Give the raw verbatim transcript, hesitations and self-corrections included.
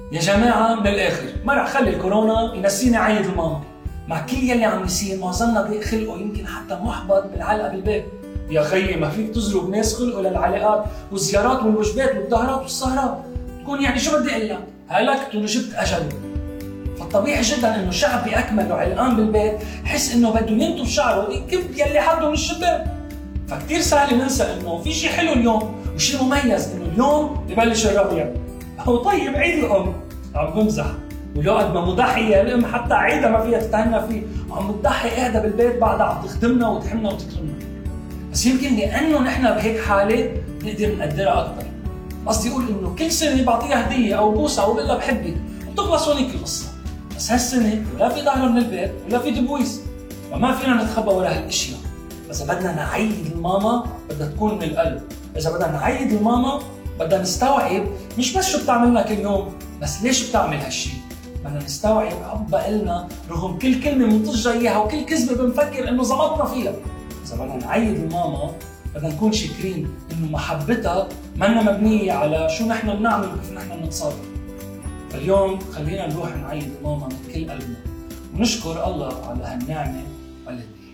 يا جماعة من الآخر ما رح خلي الكورونا ينسيني عيد الماما. مع كل يلي عم يصير معظمنا ضيق خلقه، يمكن حتى محبط بالعلقة بالبيت. يا خيي ما فيك تزرق ناس خلقه للعلاقات والزيارات والوجبات والظهرات والسهرات، تكون يعني شو بدي اقول لك؟ هلكت ونشبت اجله. فالطبيعي جدا انه شعب باكمله علقان بالبيت يحس انه بده ينطف شعره ويكب يلي حده من الشباك. فكتير سهل ننسى انه في شيء حلو اليوم وشيء مميز، انه اليوم ببلش الربيع. او طيب عيد الام، عم بمزح. ولو قد ما مضحيه الام حتى عيدها ما فيها تتهنى فيه، وعم بتضحي قاعده بالبيت بعدها عم تخدمنا وتحمنا وتكرمنا. بس يمكن لانه نحن بهيك حاله نقدر نقدرها اكثر. قصدي اقول انه كل سنه بعطيها هديه او بوسه او بقول لها بحبك وبتخلص هونيك القصه. بس هالسنه ولا في ظهر من البيت ولا في دبويس، وما فينا نتخبى ورا هالاشياء. اذا بدنا نعيد الماما بدها تكون من القلب، اذا بدنا نعيد الماما بدنا نستوعب مش بس شو بتعملنا كل يوم، بس ليش بتعمل هالشيء. بدنا نستوعب عبا إلنا رغم كل كلمه بنطجها اياها وكل كذبه بنفكر انه زبطنا فيها. اذا بدنا نعيد الماما بدنا نكون شاكرين انه محبتها منا مبنيه على شو نحن بنعمل وكيف نحن بنتصرف. فاليوم خلينا نروح نعيد الماما من كل قلبنا ونشكر الله على هالنعمه والهديه.